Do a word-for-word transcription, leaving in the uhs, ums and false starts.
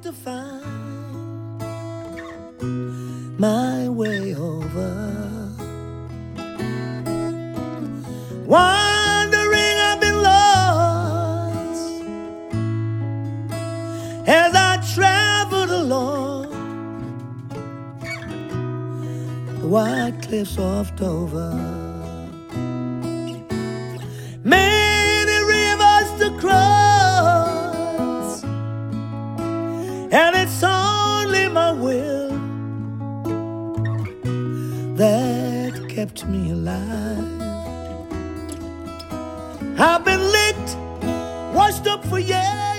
to find my way over. Wandering, I've been lost as I traveled along the white cliffs of Dover. Many rivers to cross, and it's only my will that kept me alive. I've been licked, washed up for years,